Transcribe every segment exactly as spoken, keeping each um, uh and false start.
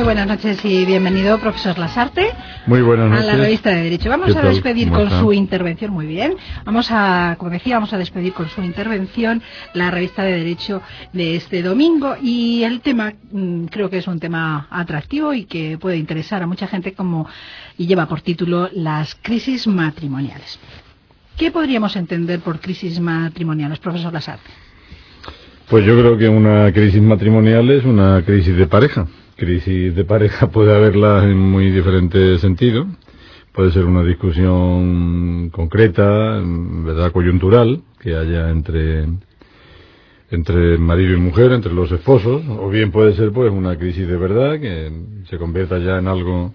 buenas noches y bienvenido, profesor Lasarte. Muy buenas noches. A la revista de Derecho. Vamos a despedir con está? su intervención, muy bien. Vamos a, como decía, vamos a despedir con su intervención la revista de Derecho de este domingo, y el tema mmm, creo que es un tema atractivo y que puede interesar a mucha gente, como y lleva por título las crisis matrimoniales. ¿Qué podríamos entender por crisis matrimoniales, profesor Lasarte? Pues yo creo que una crisis matrimonial es una crisis de pareja. Crisis de pareja puede haberla en muy diferentes sentidos. Puede ser una discusión concreta, verdad, coyuntural, que haya entre entre marido y mujer, entre los esposos, o bien puede ser pues una crisis de verdad que se convierta ya en algo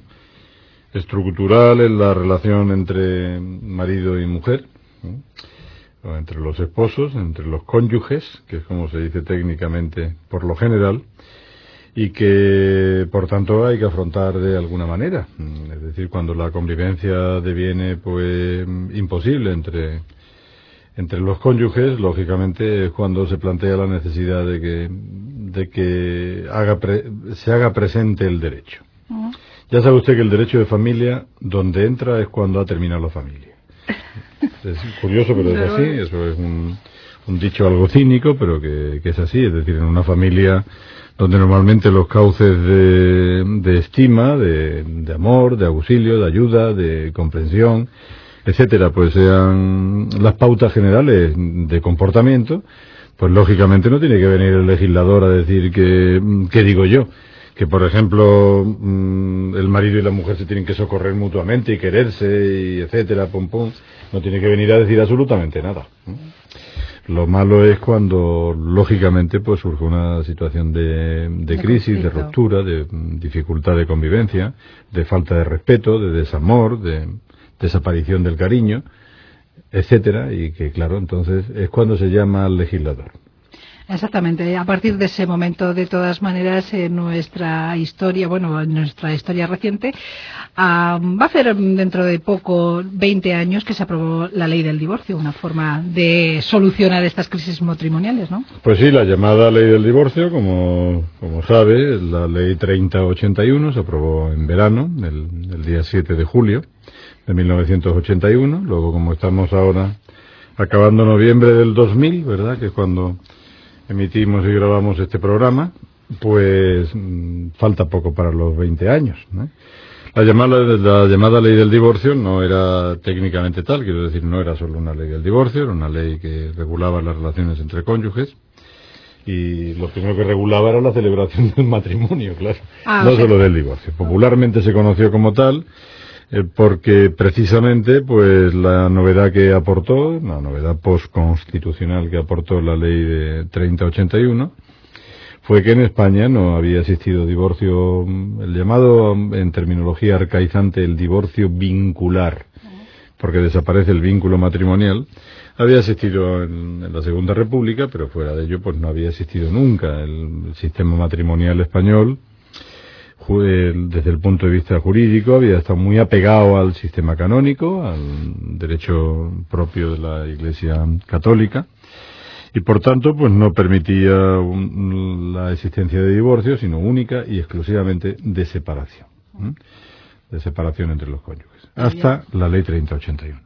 estructural en la relación entre marido y mujer, ¿no? O entre los esposos, entre los cónyuges, que es como se dice técnicamente por lo general, y que por tanto hay que afrontar de alguna manera. Es decir, cuando la convivencia deviene pues imposible entre entre los cónyuges, lógicamente es cuando se plantea la necesidad de que de que haga pre, se haga presente el derecho. Uh-huh. Ya sabe usted que el derecho de familia, donde entra es cuando ha terminado la familia. Es curioso, pero es así. Eso es un, un dicho algo cínico, pero que, que es así. Es decir, en una familia donde normalmente los cauces de, de estima, de, de amor, de auxilio, de ayuda, de comprensión, etcétera, pues sean las pautas generales de comportamiento, pues lógicamente no tiene que venir el legislador a decir que, ¿qué digo yo? Que, por ejemplo, el marido y la mujer se tienen que socorrer mutuamente y quererse, y etcétera, pum pum. No tiene que venir a decir absolutamente nada. Lo malo es cuando, lógicamente, pues surge una situación de, de crisis, conflicto, de ruptura, de dificultad de convivencia, de falta de respeto, de desamor, de desaparición del cariño, etcétera, y que, claro, entonces es cuando se llama al legislador. Exactamente. A partir de ese momento, de todas maneras, en nuestra historia, bueno, en nuestra historia reciente, um, va a ser dentro de poco veinte años que se aprobó la ley del divorcio, una forma de solucionar estas crisis matrimoniales, ¿no? Pues sí, la llamada ley del divorcio, como, como sabe, la ley treinta ochenta y uno se aprobó en verano, el, el día siete de julio de mil novecientos ochenta y uno. Luego, como estamos ahora acabando noviembre del dos mil, ¿verdad?, que es cuando emitimos y grabamos este programa, pues mmm, falta poco para los veinte años, ¿no? La llamada, la llamada ley del divorcio no era técnicamente tal, quiero decir, no era solo una ley del divorcio, era una ley que regulaba las relaciones entre cónyuges, y lo primero que regulaba era la celebración del matrimonio, claro, ah, no okay. solo del divorcio. Popularmente se conoció como tal, eh, porque precisamente pues la novedad que aportó, la novedad postconstitucional que aportó la ley de treinta ochenta y uno, fue que en España no había existido divorcio, el llamado en terminología arcaizante el divorcio vincular, porque desaparece el vínculo matrimonial. Había existido en, en la Segunda República, pero fuera de ello pues no había existido nunca. El, el sistema matrimonial español, desde el punto de vista jurídico, había estado muy apegado al sistema canónico, al derecho propio de la Iglesia Católica, y por tanto pues no permitía un, la existencia de divorcio, sino única y exclusivamente de separación, ¿eh? de separación entre los cónyuges, hasta la ley treinta ochenta y uno.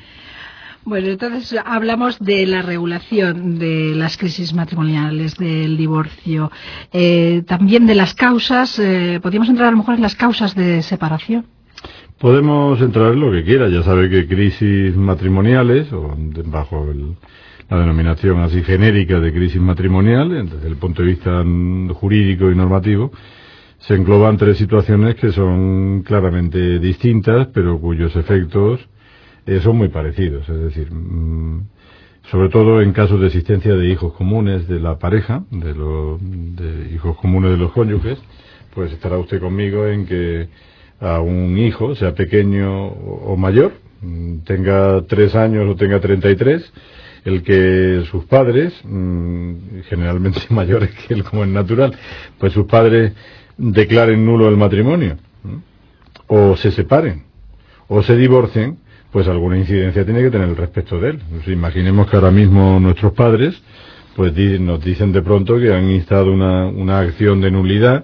Bueno, entonces hablamos de la regulación de las crisis matrimoniales, del divorcio, eh, también de las causas. Eh, ¿podríamos entrar a lo mejor en las causas de separación? Podemos entrar en lo que quiera. Ya sabe que crisis matrimoniales, o bajo el, la denominación así genérica de crisis matrimonial, desde el punto de vista jurídico y normativo, se engloban tres situaciones que son claramente distintas, pero cuyos efectos Eh, son muy parecidos, es decir, mmm, sobre todo en casos de existencia de hijos comunes de la pareja, de, lo, de hijos comunes de los cónyuges, pues estará usted conmigo en que a un hijo, sea pequeño o mayor, tenga tres años o tenga treinta y tres, el que sus padres, mmm, generalmente mayores que él como es natural, pues sus padres declaren nulo el matrimonio, ¿no? O se separen, o se divorcien, pues alguna incidencia tiene que tener el respecto de él. Pues imaginemos que ahora mismo nuestros padres pues di, nos dicen de pronto que han instado una, una acción de nulidad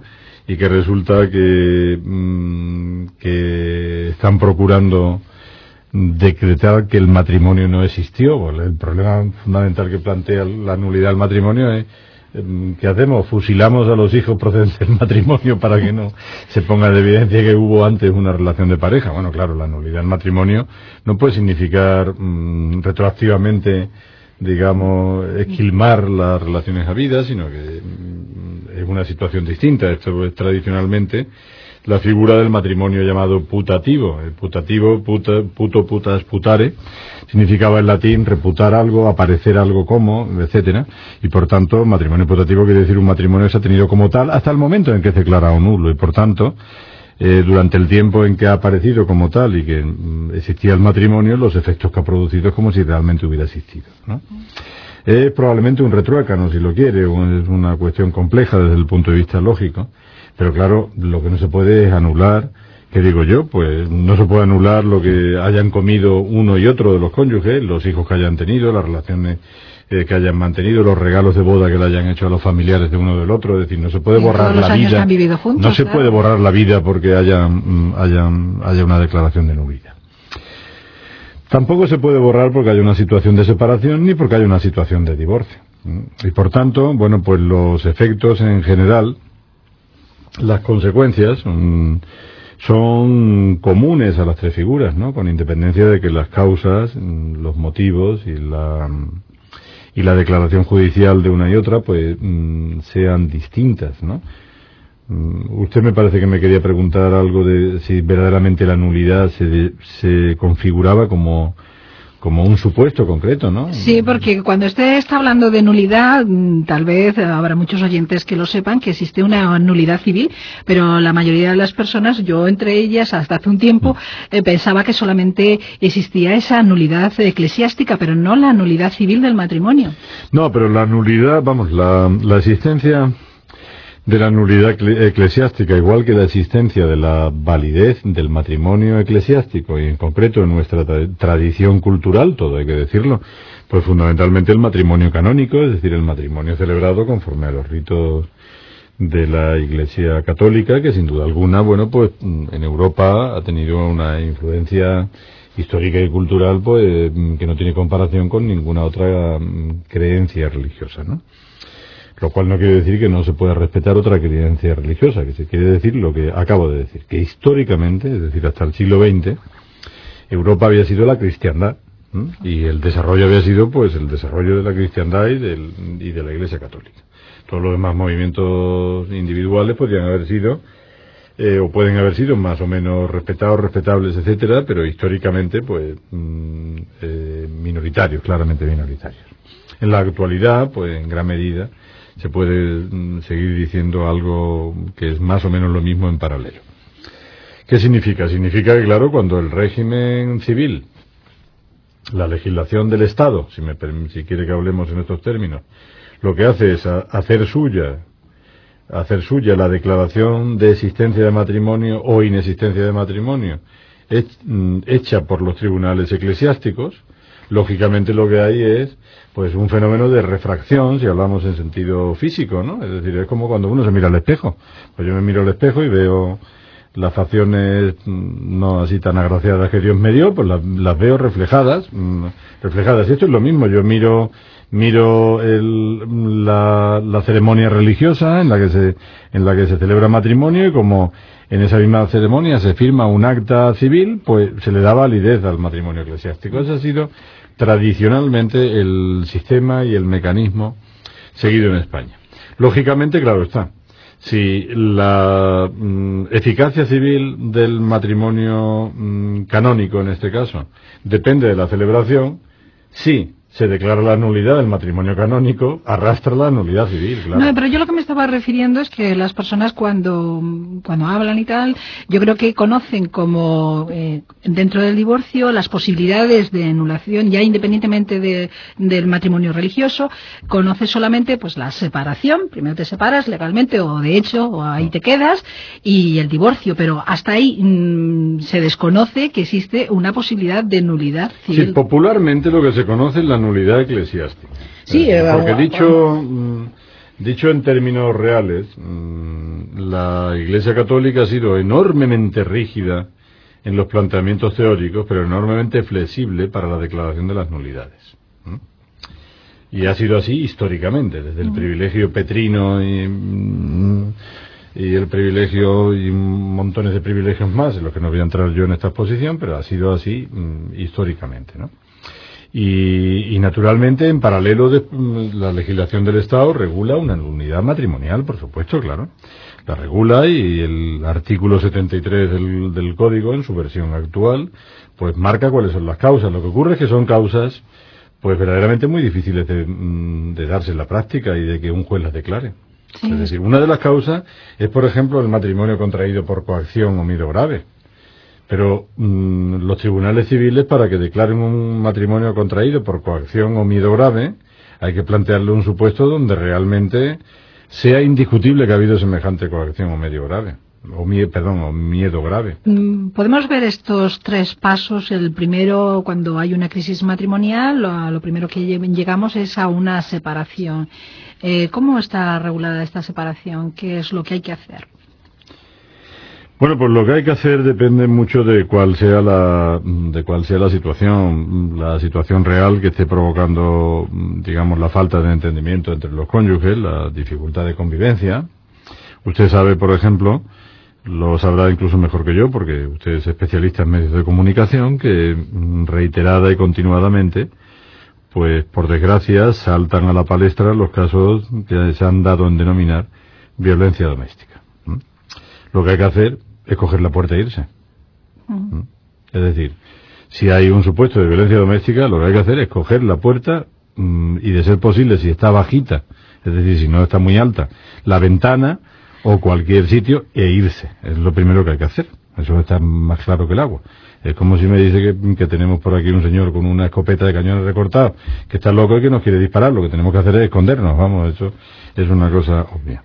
y que resulta que, mmm, que están procurando decretar que el matrimonio no existió. El problema fundamental que plantea la nulidad del matrimonio es ¿qué hacemos? ¿Fusilamos a los hijos procedentes del matrimonio para que no se ponga de evidencia que hubo antes una relación de pareja? Bueno, claro, la nulidad del matrimonio no puede significar mmm, retroactivamente, digamos, esquilmar las relaciones habidas, sino que mmm, es una situación distinta. Esto es tradicionalmente la figura del matrimonio llamado putativo. El putativo, puta, puto, putas, putare, significaba en latín reputar algo, aparecer algo como, etcétera, y por tanto, matrimonio putativo quiere decir un matrimonio que se ha tenido como tal hasta el momento en que se declara un nulo, y por tanto, eh, durante el tiempo en que ha aparecido como tal y que mm, existía el matrimonio, los efectos que ha producido es como si realmente hubiera existido, ¿no? Es probablemente un retruécano, si lo quiere, o es una cuestión compleja desde el punto de vista lógico. Pero claro, lo que no se puede es anular, ¿qué digo yo? Pues no se puede anular lo que hayan comido uno y otro de los cónyuges, los hijos que hayan tenido, las relaciones eh, que hayan mantenido, los regalos de boda que le hayan hecho a los familiares de uno del otro. Es decir, no se puede borrar la vida. Juntos, no se claro. puede borrar la vida porque haya, haya, haya una declaración de nulidad. Tampoco se puede borrar porque haya una situación de separación ni porque haya una situación de divorcio. Y por tanto, bueno, pues los efectos en general, las consecuencias son, son comunes a las tres figuras, ¿no? Con independencia de que las causas, los motivos y la y la declaración judicial de una y otra pues sean distintas, ¿no? Usted me parece que me quería preguntar algo de si verdaderamente la nulidad se, se configuraba como como un supuesto concreto, ¿no? Sí, porque cuando usted está hablando de nulidad, tal vez habrá muchos oyentes que lo sepan, que existe una nulidad civil, pero la mayoría de las personas, yo entre ellas, hasta hace un tiempo, eh, pensaba que solamente existía esa nulidad eclesiástica, pero no la nulidad civil del matrimonio. No, pero la nulidad, vamos, la, la existencia de la nulidad eclesiástica, igual que la existencia de la validez del matrimonio eclesiástico, y en concreto en nuestra tra tradición cultural, todo hay que decirlo, pues fundamentalmente el matrimonio canónico, es decir, el matrimonio celebrado conforme a los ritos de la Iglesia Católica, que sin duda alguna, bueno, pues en Europa ha tenido una influencia histórica y cultural, pues que no tiene comparación con ninguna otra creencia religiosa, ¿no? Lo cual no quiere decir que no se pueda respetar otra creencia religiosa, que se quiere decir lo que acabo de decir, que históricamente, es decir, hasta el siglo veinte, Europa había sido la cristiandad, ¿m? Y el desarrollo había sido, pues, el desarrollo de la cristiandad y, del, y de la Iglesia Católica. Todos los demás movimientos individuales podrían haber sido, eh, o pueden haber sido más o menos respetados, respetables, etcétera, pero históricamente, pues, mmm, eh, minoritarios, claramente minoritarios. En la actualidad, pues, en gran medida, se puede mm, seguir diciendo algo que es más o menos lo mismo en paralelo. ¿Qué significa? Significa que, claro, cuando el régimen civil, la legislación del Estado, si, me, si quiere que hablemos en estos términos, lo que hace es a, hacer suya, hacer suya la declaración de existencia de matrimonio o inexistencia de matrimonio hech, mm, hecha por los tribunales eclesiásticos, lógicamente lo que hay es pues un fenómeno de refracción, si hablamos en sentido físico, ¿no? Es decir, es como cuando uno se mira al espejo. Pues yo me miro al espejo y veo las facciones no así tan agraciadas que Dios me dio, pues las, las veo reflejadas, reflejadas. Y esto es lo mismo, yo miro miro el, la, la ceremonia religiosa en la que se en la que se celebra matrimonio, y como en esa misma ceremonia se firma un acta civil, pues se le da validez al matrimonio eclesiástico. Ese ha sido tradicionalmente el sistema y el mecanismo seguido en España. Lógicamente, claro está, si la mm, eficacia civil del matrimonio mm, canónico, en este caso, depende de la celebración, sí se declara la nulidad del matrimonio canónico, arrastra la nulidad civil, claro. No, pero yo lo que me estaba refiriendo es que las personas cuando, cuando hablan y tal, yo creo que conocen como eh, dentro del divorcio las posibilidades de anulación, ya independientemente de, del matrimonio religioso, conoce solamente pues la separación, primero te separas legalmente o de hecho, o ahí te quedas, y el divorcio, pero hasta ahí mmm, se desconoce que existe una posibilidad de nulidad civil. Sí, popularmente lo que se conoce es la nulidad eclesiástica. Sí, eh, porque eh, dicho Dicho en términos reales, la Iglesia Católica ha sido enormemente rígida en los planteamientos teóricos, pero enormemente flexible para la declaración de las nulidades. Y ha sido así históricamente, desde el privilegio petrino y, y el privilegio y montones de privilegios más, en los que no voy a entrar yo en esta exposición, pero ha sido así históricamente, ¿no? Y, y naturalmente, en paralelo, de, la legislación del Estado regula una nulidad matrimonial, por supuesto, claro. La regula, y el artículo setenta y tres del, del Código, en su versión actual, pues marca cuáles son las causas. Lo que ocurre es que son causas, pues verdaderamente muy difíciles de, de darse en la práctica y de que un juez las declare. Sí. Es decir, una de las causas es, por ejemplo, el matrimonio contraído por coacción o miedo grave. Pero mmm, los tribunales civiles, para que declaren un matrimonio contraído por coacción o miedo grave, hay que plantearle un supuesto donde realmente sea indiscutible que ha habido semejante coacción o medio grave, o mie, perdón, o miedo grave. Podemos ver estos tres pasos. El primero, cuando hay una crisis matrimonial, lo, lo primero que llegamos es a una separación. Eh, ¿Cómo está regulada esta separación? ¿Qué es lo que hay que hacer? Bueno, pues lo que hay que hacer depende mucho de cuál sea la de cuál sea la situación, la situación real que esté provocando, digamos, la falta de entendimiento entre los cónyuges, la dificultad de convivencia. Usted sabe, por ejemplo, lo sabrá incluso mejor que yo, porque usted es especialista en medios de comunicación, que reiterada y continuadamente, pues por desgracia, saltan a la palestra los casos que se han dado en denominar violencia doméstica. Lo que hay que hacer es coger la puerta e irse. Uh-huh. Es decir, si hay un supuesto de violencia doméstica, lo que hay que hacer es coger la puerta mmm, y, de ser posible, si está bajita, es decir, si no está muy alta, la ventana o cualquier sitio, e irse. Es lo primero que hay que hacer. Eso está más claro que el agua. Es como si me dice que, que tenemos por aquí un señor con una escopeta de cañones recortados, que está loco y que nos quiere disparar. Lo que tenemos que hacer es escondernos. Vamos, eso es una cosa obvia.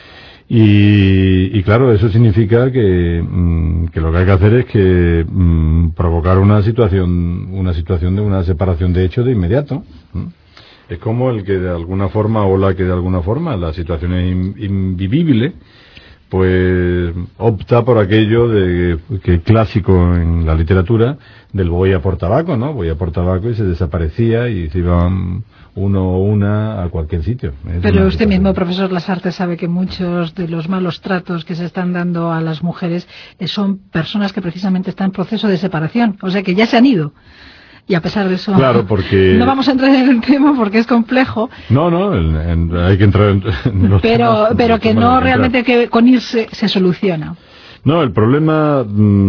Y, y claro, eso significa que, mmm, que lo que hay que hacer es que mmm, provocar una situación, una situación de una separación de hecho de inmediato. ¿Mm? Es como el que de alguna forma, o la que de alguna forma, la situación es in, invivible, pues opta por aquello de que clásico en la literatura del voy a por tabaco, ¿no? Voy a por tabaco, y se desaparecía y se iban uno o una a cualquier sitio. Es Pero usted mismo, profesor Lasarte, sabe que muchos de los malos tratos que se están dando a las mujeres son personas que precisamente están en proceso de separación, o sea que ya se han ido. Y a pesar de eso, claro, porque no vamos a entrar en el tema porque es complejo. No, no, en, en, hay que entrar en, en los pero, temas, pero que no realmente que con irse se soluciona. No, el problema,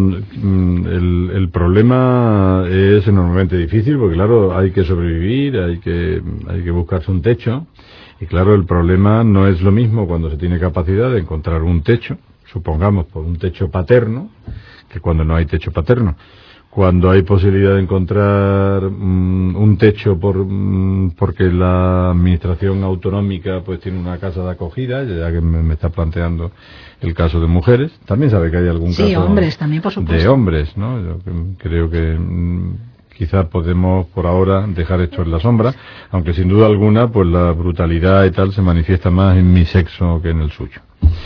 el, el problema es enormemente difícil, porque claro, hay que sobrevivir, hay que, hay que buscarse un techo, y claro, el problema no es lo mismo cuando se tiene capacidad de encontrar un techo, supongamos por un techo paterno, que cuando no hay techo paterno. Cuando hay posibilidad de encontrar um, un techo por um, porque la administración autonómica pues tiene una casa de acogida, ya que me, me está planteando el caso de mujeres, también sabe que hay algún sí, caso hombres, también, por supuesto. de hombres, ¿no? Yo creo que um, quizás podemos por ahora dejar esto en la sombra, aunque sin duda alguna pues la brutalidad y tal se manifiesta más en mi sexo que en el suyo.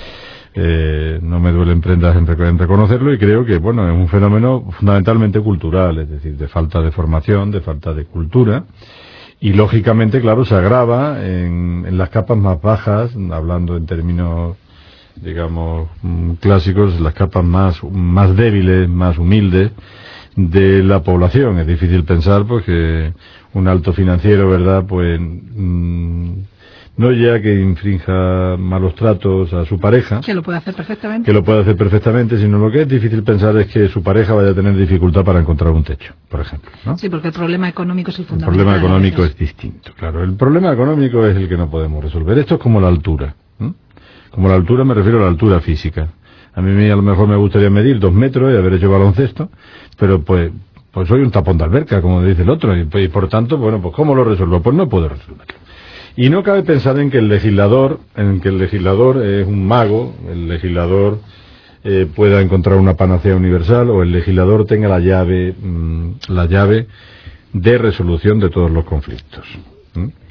Eh, no me duelen prendas en, en reconocerlo, y creo que, bueno, es un fenómeno fundamentalmente cultural, es decir, de falta de formación, de falta de cultura, y lógicamente, claro, se agrava en, en las capas más bajas, hablando en términos, digamos, clásicos, las capas más, más débiles, más humildes de la población. Es difícil pensar, pues, que un alto financiero, ¿verdad?, pues... Mmm, no ya que infrinja malos tratos a su pareja, que lo puede hacer perfectamente, que lo puede hacer perfectamente, sino lo que es difícil pensar es que su pareja vaya a tener dificultad para encontrar un techo, por ejemplo, ¿no? Sí, porque el problema económico es el fundamental. El problema económico es distinto, claro. El problema económico es el que no podemos resolver. Esto es como la altura, ¿eh? Como la altura me refiero a la altura física. A mí a lo mejor me gustaría medir dos metros y haber hecho baloncesto, pero pues pues soy un tapón de alberca, como dice el otro, y, y por tanto, bueno, pues ¿cómo lo resuelvo? Pues no puedo resolverlo. Y no cabe pensar en que el legislador, en que el legislador es un mago, el legislador eh, pueda encontrar una panacea universal, o el legislador tenga la llave, mmm, la llave de resolución de todos los conflictos. ¿Mm?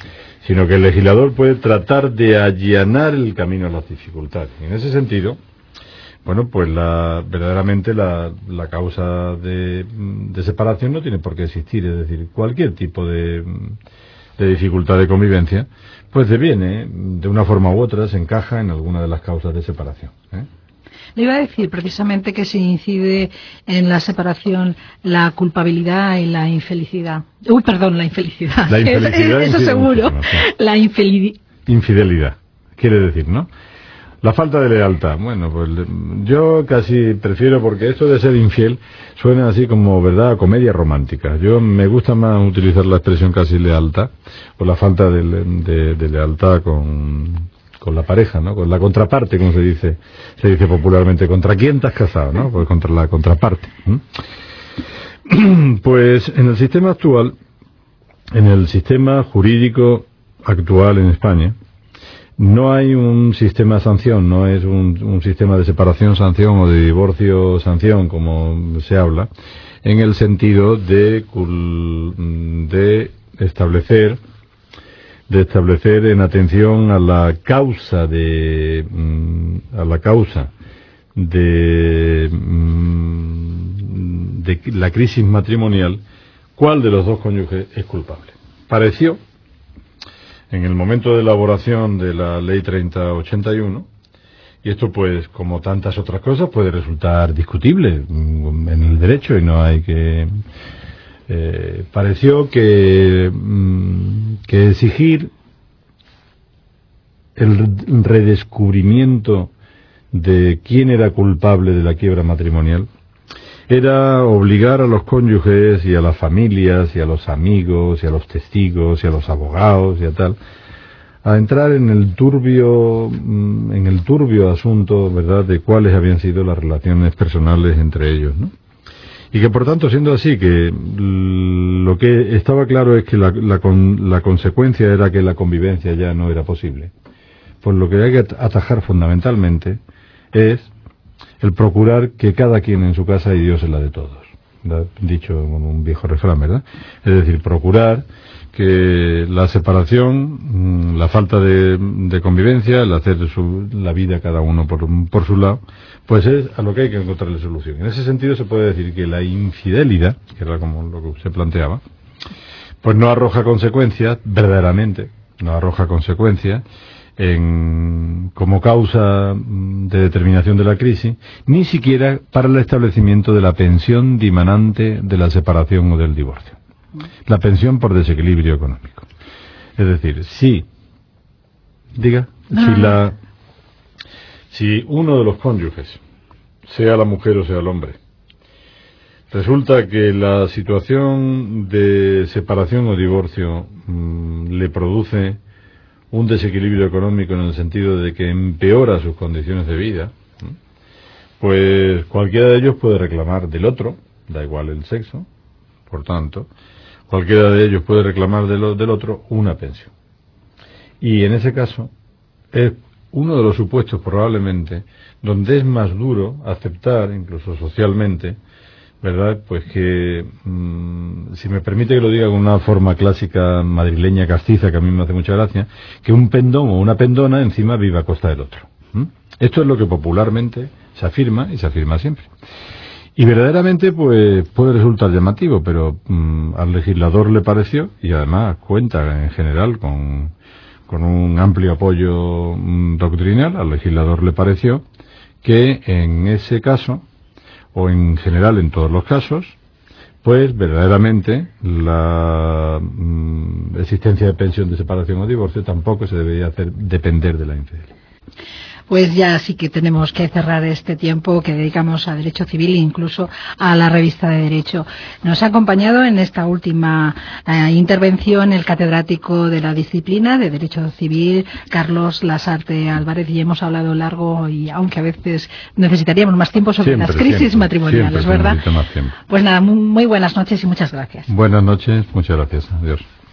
sino que el legislador puede tratar de allanar el camino a las dificultades. Y en ese sentido, bueno, pues la, verdaderamente la, la causa de, de separación no tiene por qué existir, es decir, cualquier tipo de, de dificultad de convivencia, pues deviene, de una forma u otra, se encaja en alguna de las causas de separación, ¿eh? Le iba a decir precisamente que se incide en la separación la culpabilidad y la infelicidad. Uy, perdón, la infelicidad. La infelicidad Eso seguro. Sí. La infelicidad. Infidelidad, quiere decir, ¿no? La falta de lealtad. Bueno, pues yo casi prefiero, porque esto de ser infiel suena así como, ¿verdad?, a comedia romántica. Yo me gusta más utilizar la expresión casi lealtad, o la falta de, de, de lealtad con... con la pareja, ¿no? Con la contraparte, como se dice, se dice popularmente. ¿Contra quién te has casado, no? Pues contra la contraparte. ¿Mm? Pues en el sistema actual, en el sistema jurídico actual en España, no hay un sistema sanción, no es un, un sistema de separación sanción o de divorcio sanción, como se habla, en el sentido de, de establecer de establecer en atención a la causa de a la causa de de la crisis matrimonial, cuál de los dos cónyuges es culpable. Pareció, en el momento de elaboración de la ley treinta ochenta y uno, y esto pues, como tantas otras cosas, puede resultar discutible en el derecho y no hay que... Eh, pareció que, mmm, que exigir el redescubrimiento de quién era culpable de la quiebra matrimonial era obligar a los cónyuges y a las familias y a los amigos y a los testigos y a los abogados y a tal a entrar en el turbio en el turbio asunto, ¿verdad?, de cuáles habían sido las relaciones personales entre ellos, ¿no? Y que por tanto, siendo así, que lo que estaba claro es que la, la, con, la consecuencia era que la convivencia ya no era posible, pues lo que hay que atajar fundamentalmente es el procurar que cada quien en su casa y Dios en la de todos, ¿verdad?, dicho con un viejo refrán, ¿verdad? Es decir, procurar que la separación, la falta de, de convivencia, el hacer su, la vida cada uno por, por su lado, pues es a lo que hay que encontrarle solución. En ese sentido se puede decir que la infidelidad, que era como lo que usted planteaba, pues no arroja consecuencias, verdaderamente, no arroja consecuencias en, como causa de determinación de la crisis, ni siquiera para el establecimiento de la pensión dimanante de la separación o del divorcio. La pensión por desequilibrio económico. Es decir, si, diga, si la, si uno de los cónyuges, sea la mujer o sea el hombre, resulta que la situación de separación o divorcio mmm, le produce un desequilibrio económico en el sentido de que empeora sus condiciones de vida, pues cualquiera de ellos puede reclamar del otro, da igual el sexo, por tanto, cualquiera de ellos puede reclamar de lo, del otro una pensión. Y en ese caso es uno de los supuestos probablemente donde es más duro aceptar, incluso socialmente, ¿verdad?, pues que, mmm, si me permite que lo diga con una forma clásica madrileña castiza, que a mí me hace mucha gracia, que un pendón o una pendona encima viva a costa del otro. ¿Mm? Esto es lo que popularmente se afirma y se afirma siempre. Y verdaderamente pues puede resultar llamativo, pero mmm, al legislador le pareció, y además cuenta en general con, con un amplio apoyo mmm, doctrinal, al legislador le pareció que en ese caso, o en general en todos los casos, pues verdaderamente la mmm, existencia de pensión de separación o divorcio tampoco se debería hacer depender de la infidelidad. Pues ya sí que tenemos que cerrar este tiempo que dedicamos a Derecho Civil e incluso a la revista de Derecho. Nos ha acompañado en esta última eh, intervención el catedrático de la disciplina de Derecho Civil, Carlos Lasarte Álvarez, y hemos hablado largo, y aunque a veces necesitaríamos más tiempo, sobre siempre, las crisis siempre, matrimoniales, siempre, ¿verdad? Más tiempo. Pues nada, muy, muy buenas noches y muchas gracias. Buenas noches, muchas gracias. Adiós.